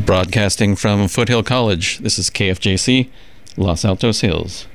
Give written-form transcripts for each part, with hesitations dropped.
Broadcasting from Foothill College, this is KFJC, Los Altos Hills.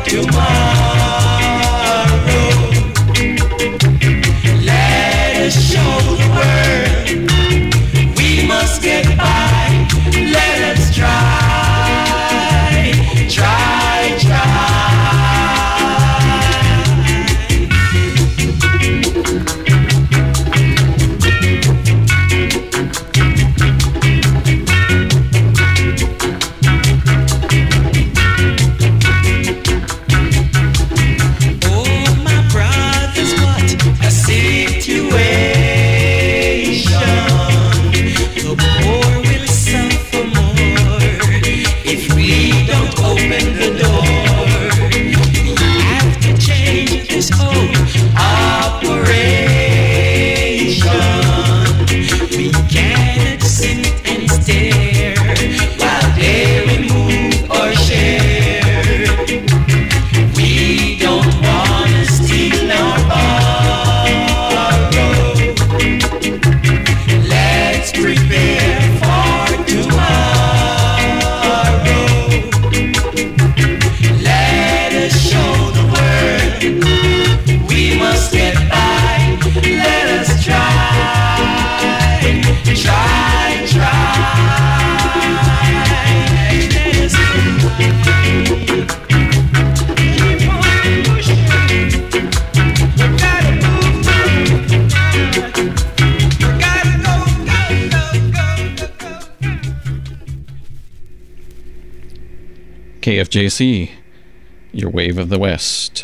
KFJC, your wave of the West.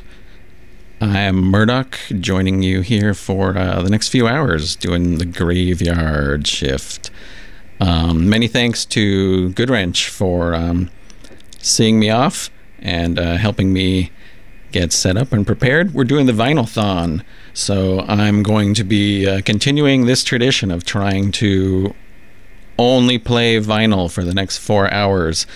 I'm Murdoch, joining you here for the next few hours, doing the graveyard shift. Many thanks to Goodwrench for seeing me off and helping me get set up and prepared. We're doing the Vinyl-thon, so I'm going to be continuing this tradition of trying to only play vinyl for the next 4 hours.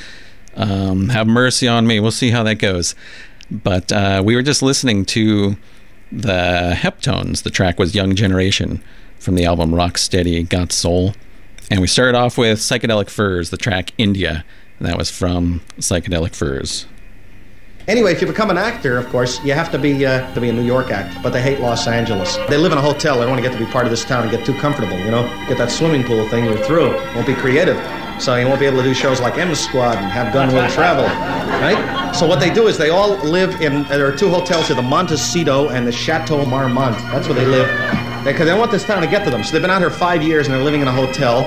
Have mercy on me. We'll see how that goes. But we were just listening to the Heptones. The track was Young Generation from the album Rocksteady Got Soul. And we started off with Psychedelic Furs, the track India. And that was from Psychedelic Furs. Anyway, if you become an actor, of course, you have to be a New York actor, but they hate Los Angeles. They live in a hotel. They don't want to get to be part of this town and get too comfortable, you know? Get that swimming pool thing, you're through. Won't be creative. So you won't be able to do shows like M Squad and have Gun Will Travel, right? So what they do is they all live in, there are two hotels here, the Montecito and the Chateau Marmont. That's where they live. Because they want this town to get to them. So they've been out here 5 years and they're living in a hotel.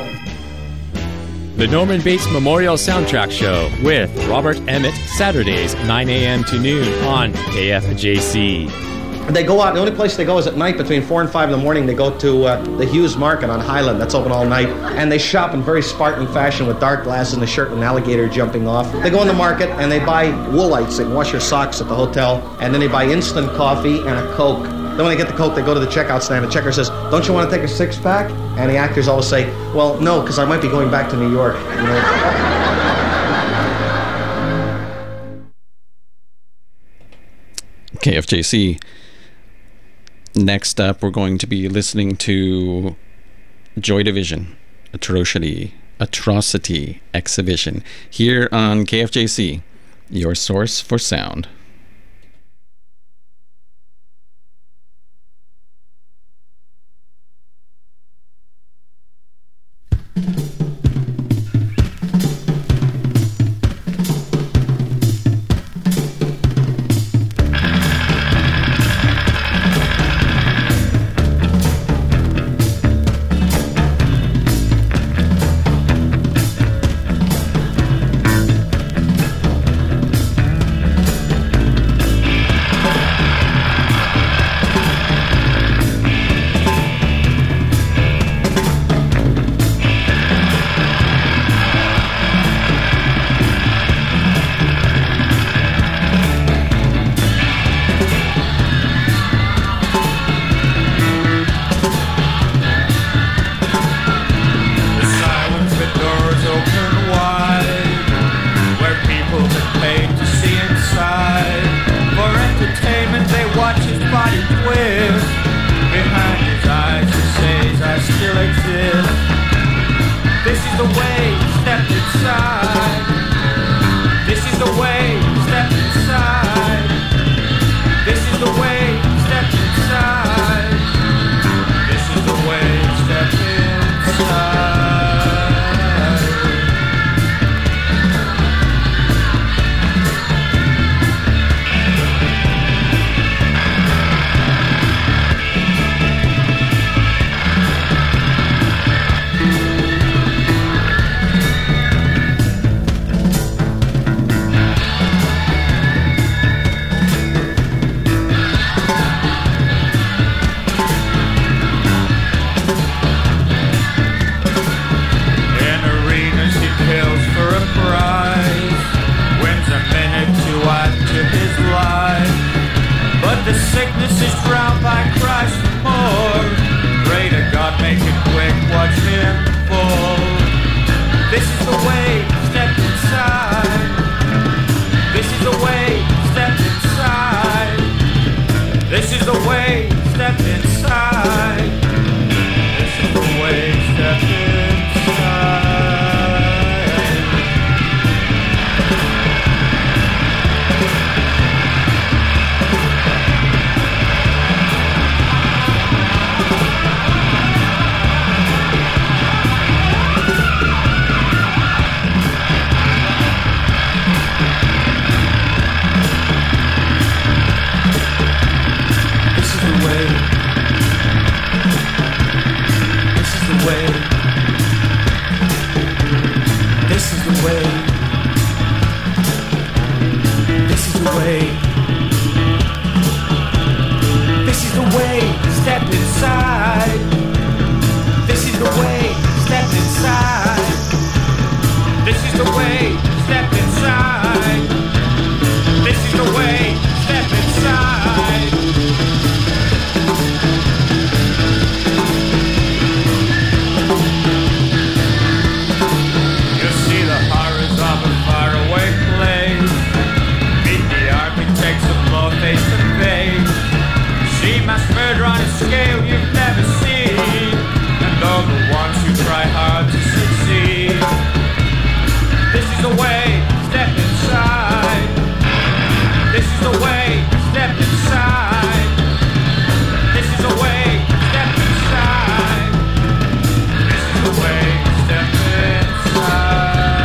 The Norman Bates Memorial Soundtrack Show with Robert Emmett, Saturdays, 9 a.m. to noon on KFJC. They go out, the only place they go is at night between 4 and 5 in the morning. They go to the Hughes Market on Highland, that's open all night. And they shop in very Spartan fashion with dark glasses and a shirt with an alligator jumping off. They go in the market and they buy woolites. They can wash your socks at the hotel. And then they buy instant coffee and a Coke. Then when they get the Coke, they go to the checkout stand. The checker says, "Don't you want to take a six-pack?" And the actors always say, "Well, no, because I might be going back to New York." You know? KFJC. Next up, we're going to be listening to Joy Division, Atrocity Exhibition, here on KFJC, your source for sound. the way. This is the way, step inside. This is the way, step inside. This is the way, step inside. This is the way, step inside. You see the horrors of a faraway place. Meet the architects of love face to face. See mass murder on a scale you've never seen. And all the ones who try hard to succeed. This is the way, step inside. This is the way, step inside. This is the way, step inside. This is the way, step inside.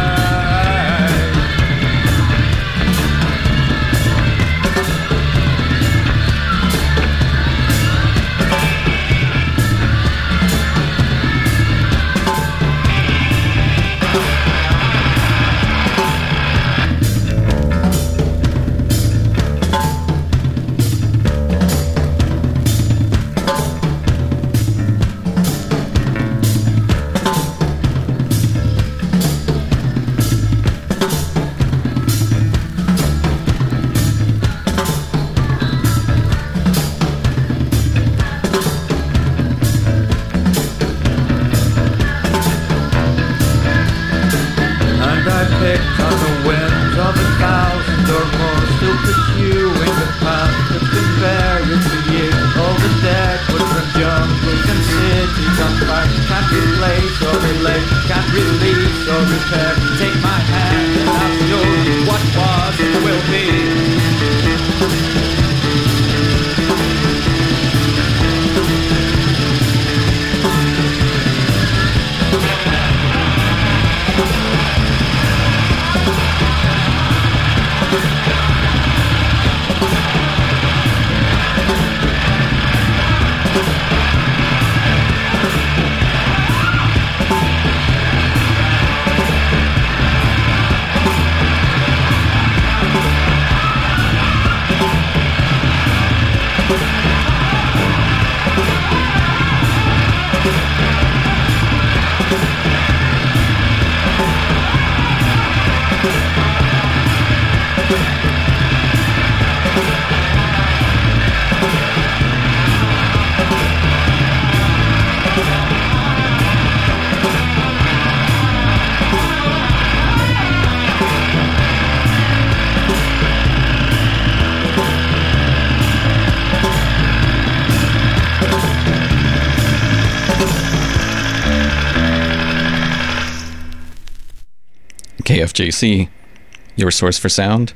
KFJC, your source for sound,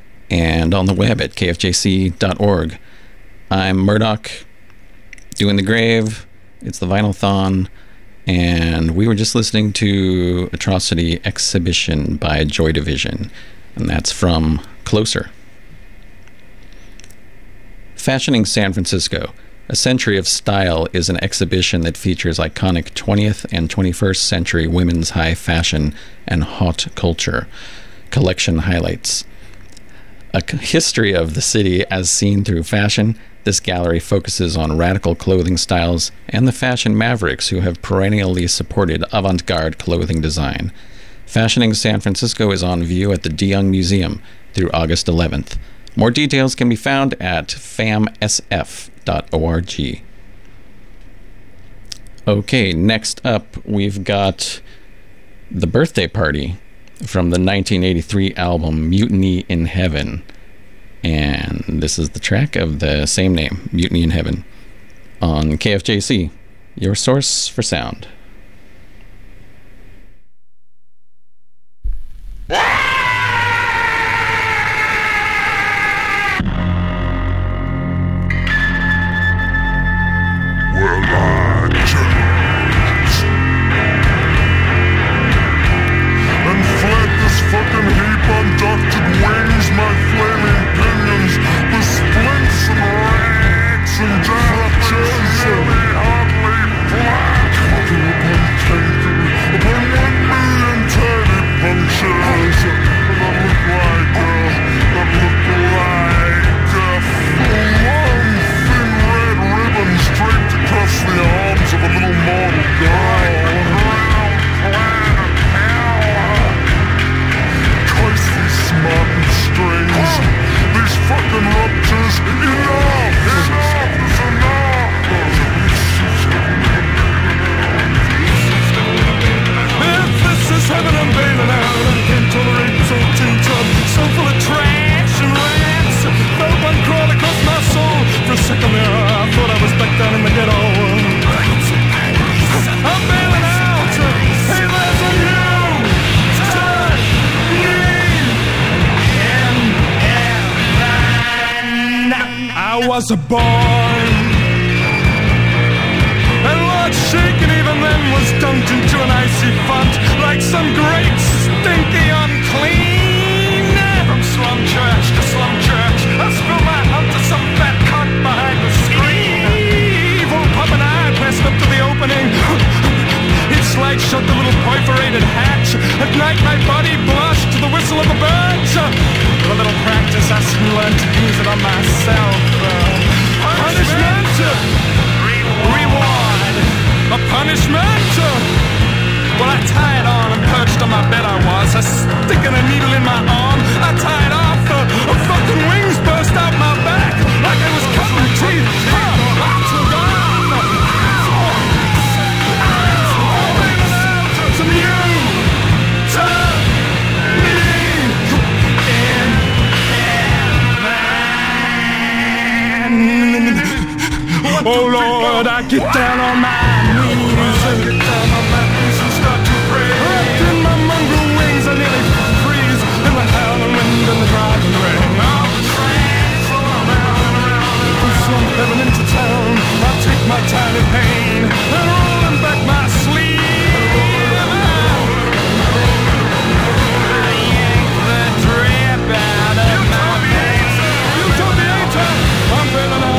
and on the web at kfjc.org. I'm Murdoch, doing the grave. It's the Vinyl-thon, and we were just listening to Atrocity Exhibition by Joy Division, and that's from Closer. Fashioning San Francisco, A Century of Style is an exhibition that features iconic 20th and 21st century women's high fashion and haute culture. Collection highlights a history of the city as seen through fashion. This gallery focuses on radical clothing styles and the fashion mavericks who have perennially supported avant-garde clothing design. Fashioning San Francisco is on view at the De Young Museum through August 11th. More details can be found at famsf.org. Okay, next up we've got The Birthday Party from the 1983 album Mutiny in Heaven. And this is the track of the same name, Mutiny in Heaven, on KFJC, your source for sound. Fucking I was a boy. And Lord Shaken even then was dunked into an icy font like some great stinky unclean. From slum church to slum church, I spill my hunt to some fat cunt behind the screen. Evil puppet eye pressed up to the opening. Each light shut the little perforated hatch. At night my body blushed to the whistle of the birds. With a little practice I soon learned to use it on myself. Punishment, reward, a punishment. Well, I tied on and perched on my bed I was, sticking a needle in my arm. I tied off, fucking wings burst out my back like I was cutting teeth. I took off. Some oh Lord, I get down on my knees and start to pray. Wrapped in my mongrel wings, I nearly freeze in the howling wind and the driving rain. I'll around and around from slum heaven into town. I'll take my tiny pain and rolling back my sleeve. I yank the drip out of my veins. You told me ain't I'm bailing out.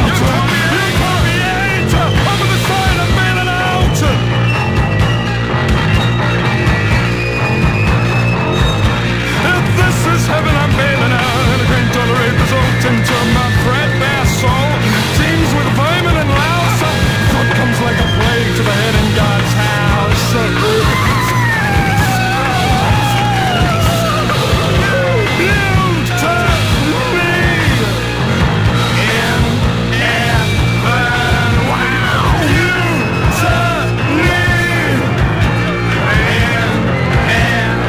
Heaven, I'm bailing out, and I can't tolerate this old into my threadbare soul. Teems with vermin and louse. What comes like a plague to the head in God's house? You turn me in heaven. Wow. You turn me in heaven.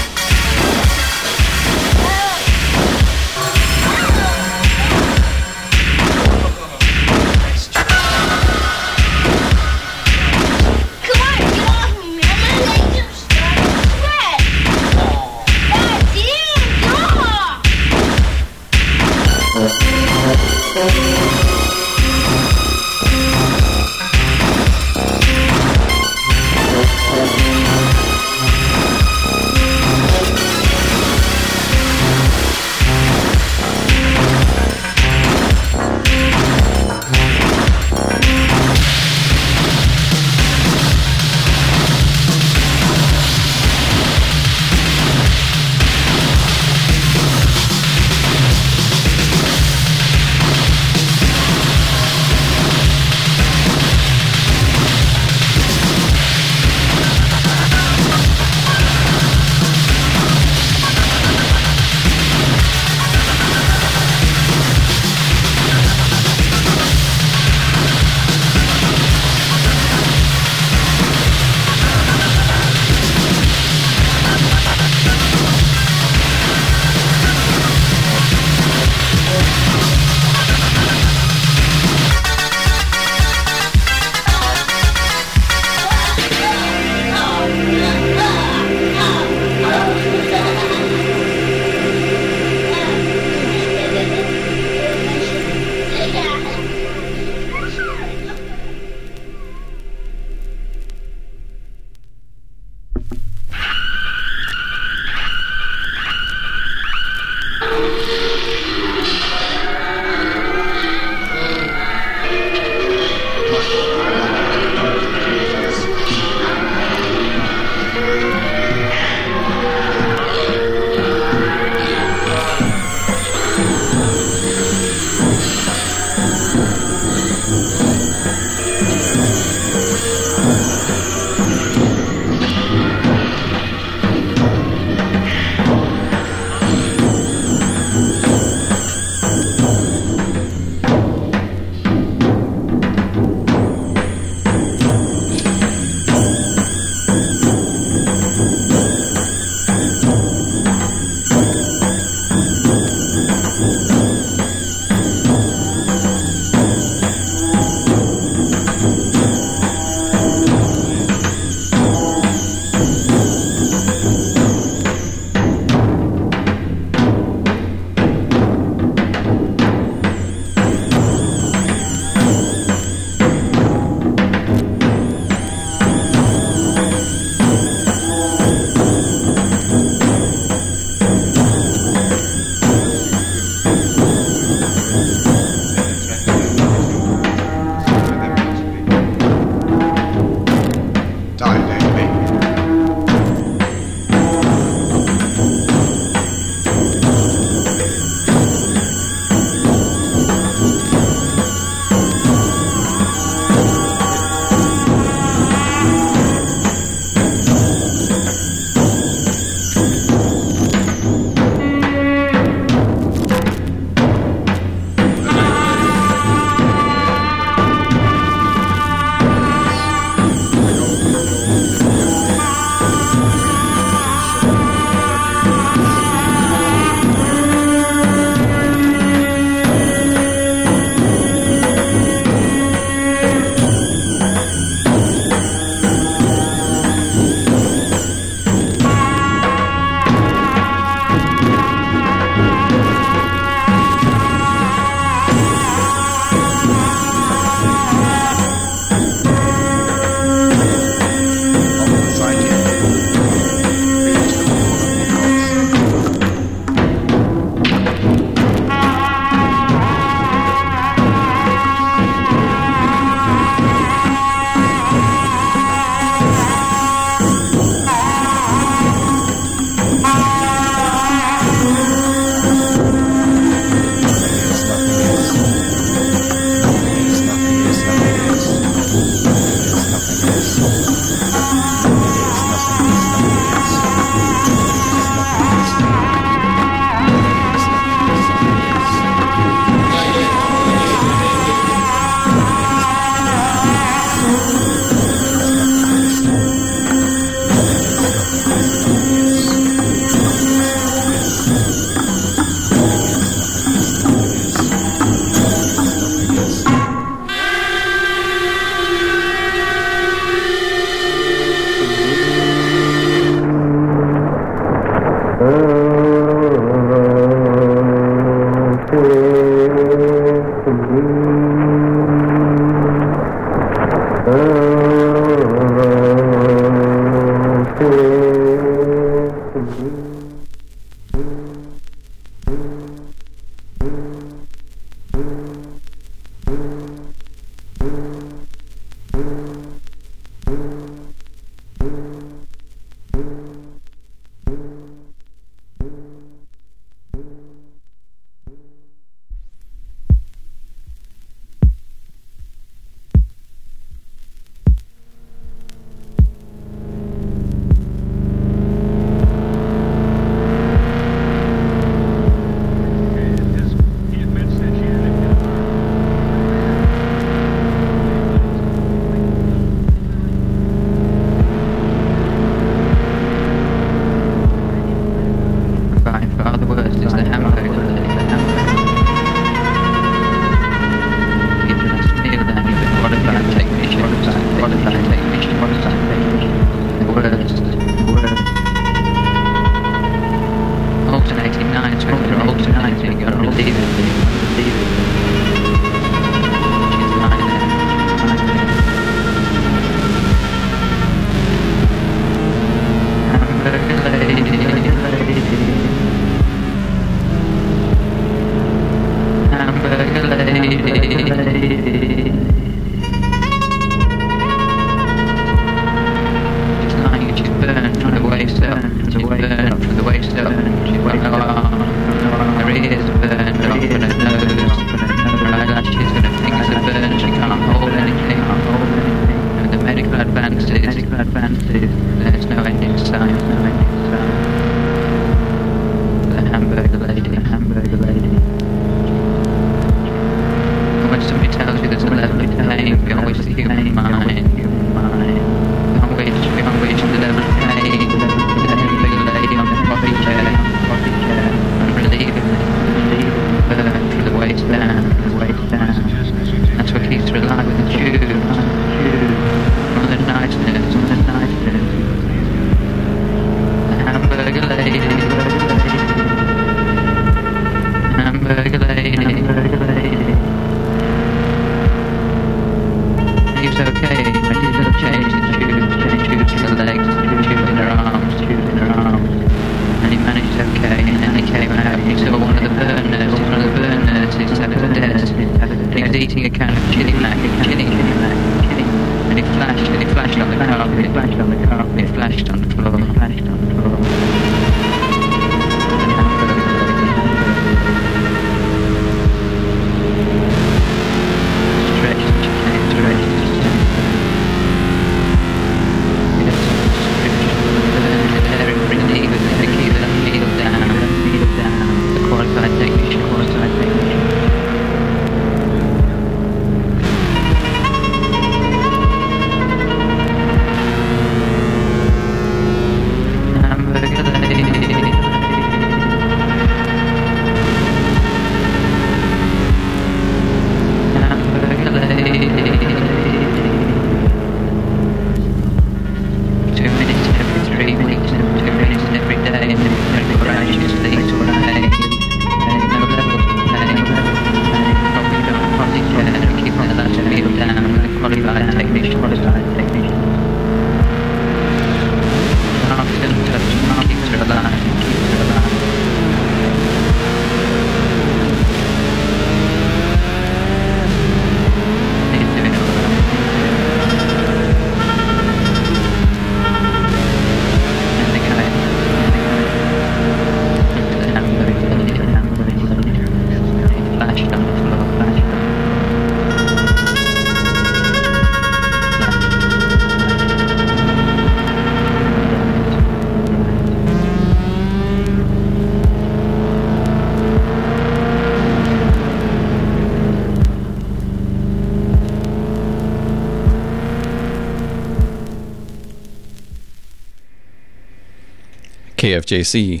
KFJC.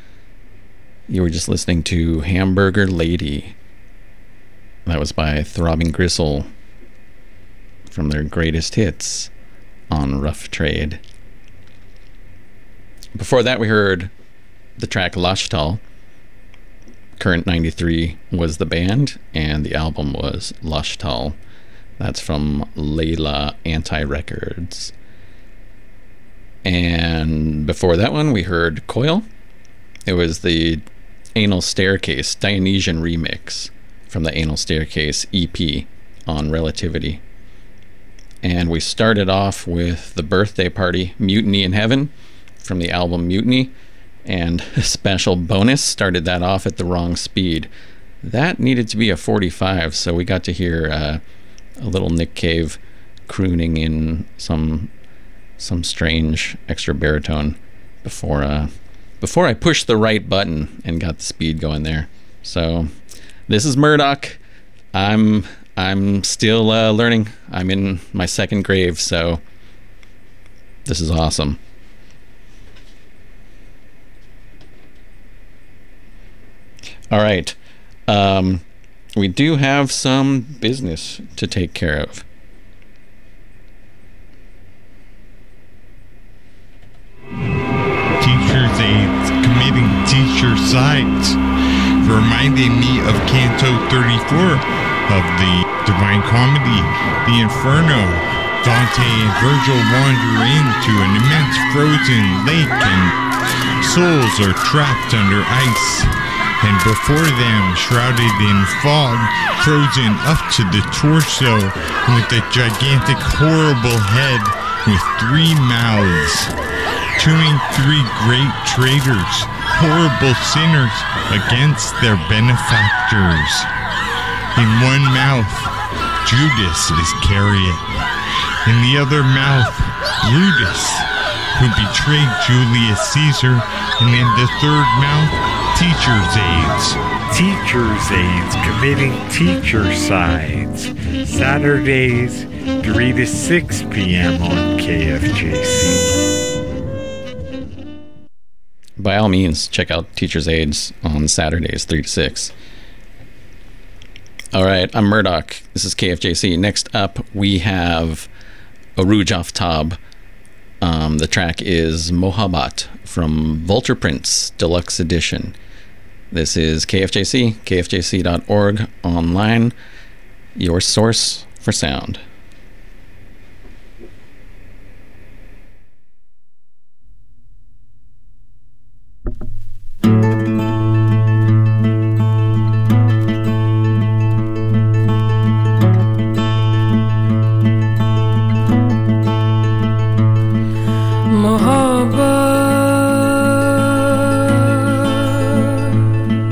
You were just listening to Hamburger Lady. That was by Throbbing Gristle from their greatest hits on Rough Trade. Before that, we heard the track Lashtal. Current 93 was the band, and the album was Lashtal. That's from Layla Anti-Records. And before that one, we heard Coil. It was the Anal Staircase Dionysian remix from the Anal Staircase EP on Relativity. And we started off with the Birthday Party Mutiny in Heaven from the album Mutiny. And a special bonus, started that off at the wrong speed. That needed to be a 45, so we got to hear a little Nick Cave crooning in some strange extra baritone before I pushed the right button and got the speed going there. So this is Murdoch. I'm still learning. I'm in my second grave, so this is awesome. All right. We do have some business to take care of. Teachers' aides committing teacher sites. reminding me of Canto 34 of the Divine Comedy, the Inferno. Dante and Virgil wander into an immense frozen lake and souls are trapped under ice. And before them, shrouded in fog, frozen up to the torso, with a gigantic, horrible head with 3 mouths, chewing 3 great traitors, horrible sinners against their benefactors. In one mouth, Judas Iscariot. In the other mouth, Brutus, who betrayed Julius Caesar. And in the third mouth, teacher's aides. Teacher's aides committing teacher-sides. Saturdays, 3 to 6 p.m. on KFJC. By all means, check out Teacher's Aides on Saturdays, 3 to 6. All right, I'm Murdoch. This is KFJC. Next up, we have Arooj Aftab. The track is Mohabbat from Vulture Prince Deluxe Edition. This is KFJC, kfjc.org, online, your source for sound.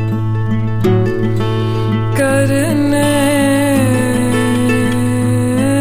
करने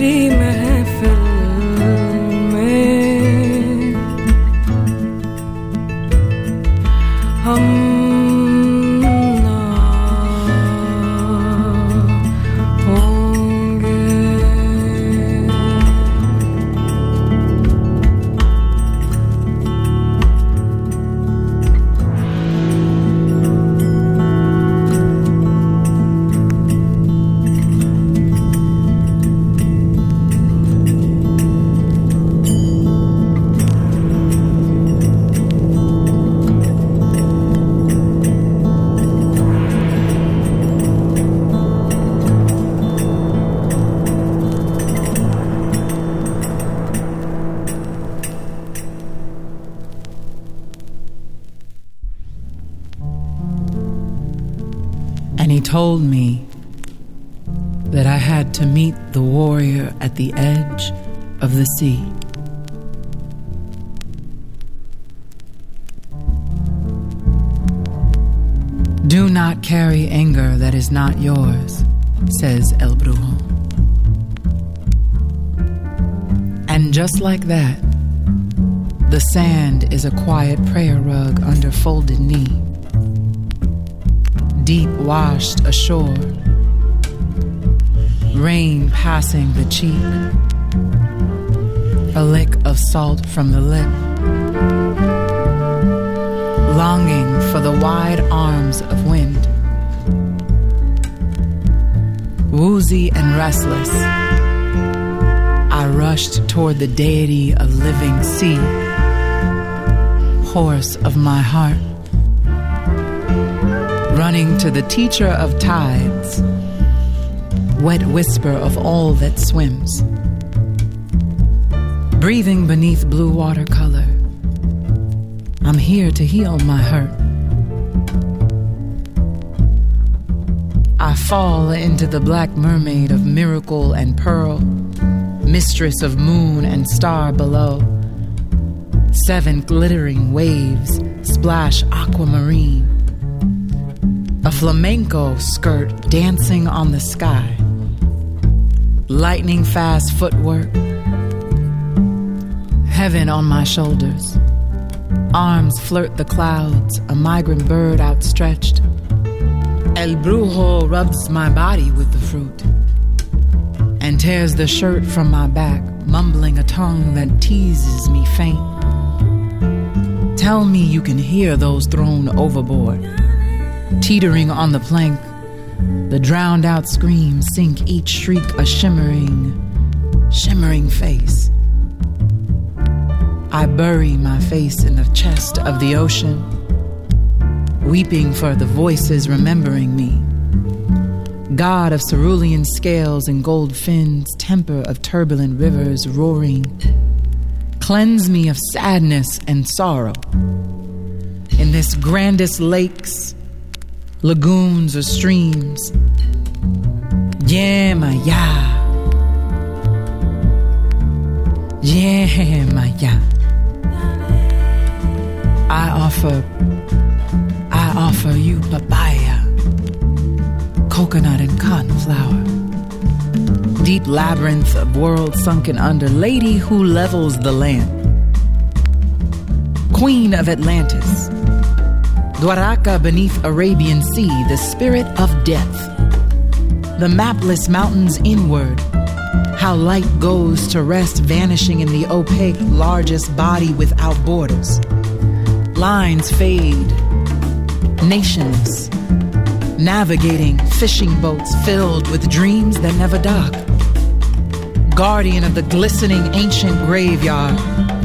तेरी महफिल में हम ना होंगे। And he told me that I had to meet the warrior at the edge of the sea. Do not carry anger that is not yours, says El Brujo. And just like that, the sand is a quiet prayer rug under folded knee. Deep washed ashore, rain passing the cheek, a lick of salt from the lip, longing for the wide arms of wind. Woozy and restless, I rushed toward the deity of living sea, horse of my heart, running to the teacher of tides, wet whisper of all that swims, breathing beneath blue watercolor. I'm here to heal my hurt. I fall into the black mermaid of miracle and pearl, mistress of moon and star below. 7 glittering waves splash aquamarine, a flamenco skirt dancing on the sky, lightning fast footwork, heaven on my shoulders, arms flirt the clouds, a migrant bird outstretched. El Brujo rubs my body with the fruit and tears the shirt from my back, mumbling a tongue that teases me faint. Tell me you can hear those thrown overboard, teetering on the plank. The drowned out screams sink each shriek a shimmering face. I bury my face in the chest of the ocean, weeping for the voices remembering me. God of cerulean scales and gold fins, temper of turbulent rivers roaring, cleanse me of sadness and sorrow. In this grandest lakes, lagoons or streams, yeah, Maya, yeah, Maya. I offer you papaya, coconut and cotton flower. Deep labyrinth of world sunken under, lady who levels the land. Queen of Atlantis, Dwaraka beneath Arabian Sea, the spirit of death. The mapless mountains inward, how light goes to rest, vanishing in the opaque largest body without borders. Lines fade, nations, navigating fishing boats filled with dreams that never dock. Guardian of the glistening ancient graveyard.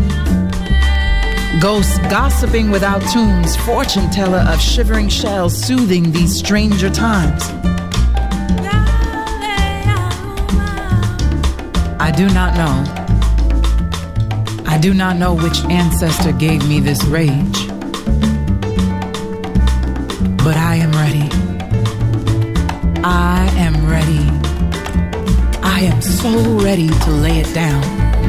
Ghosts gossiping without tombs, fortune teller of shivering shells, soothing these stranger times. I do not know which ancestor gave me this rage, but I am ready. I am ready. I am so ready to lay it down.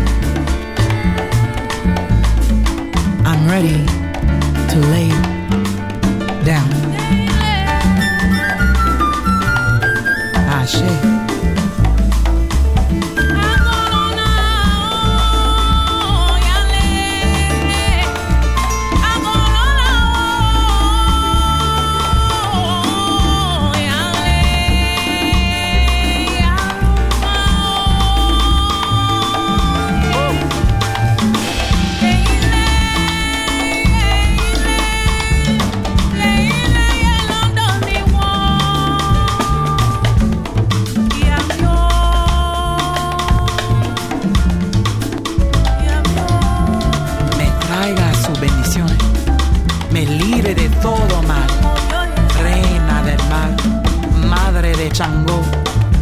I'm ready to lay it down. Ashe.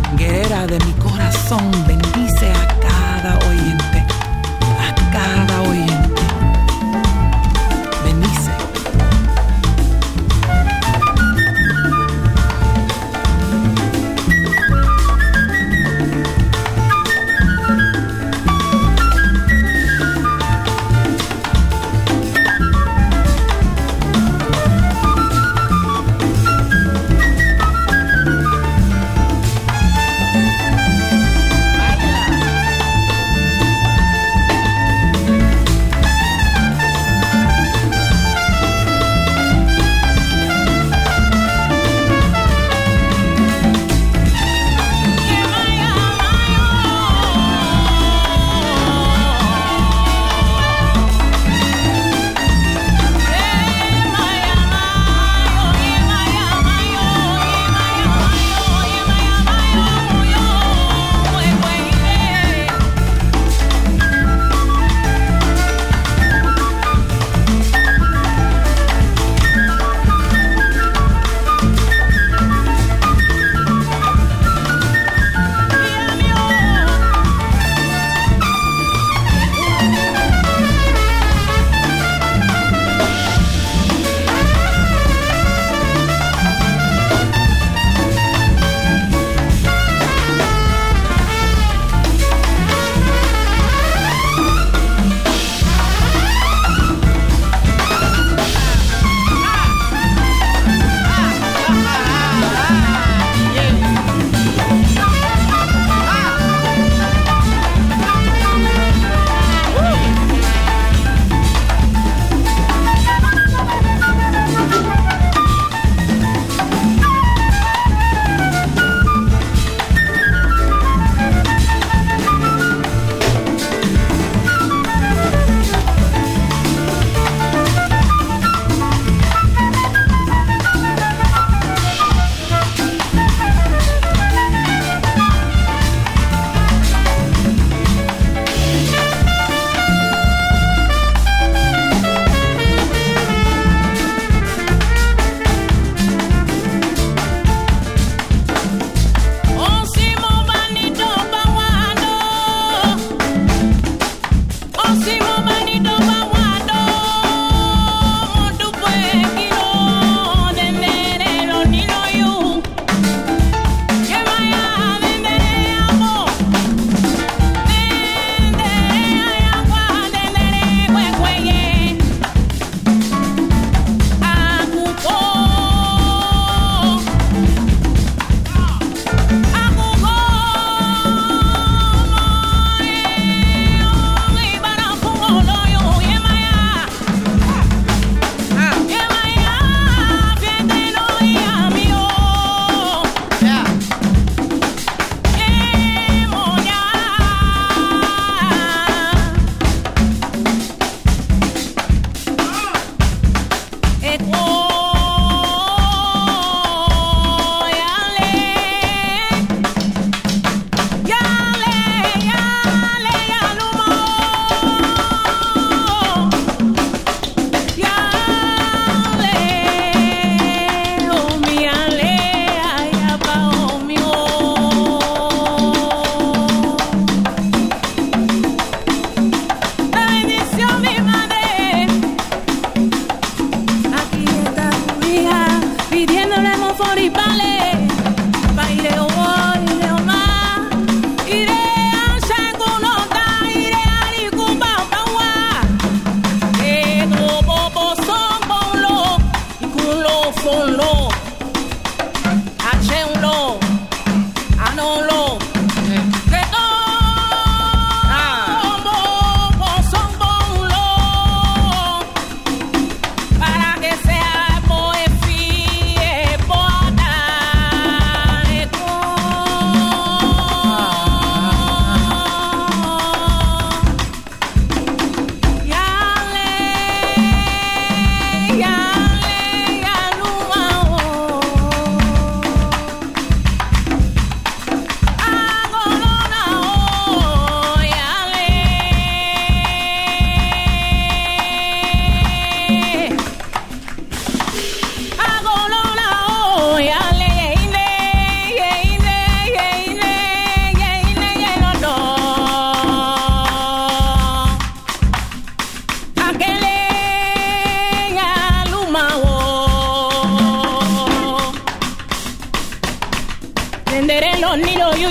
guerrera de mi corazón, bendice a cada oyente, a cada oyente.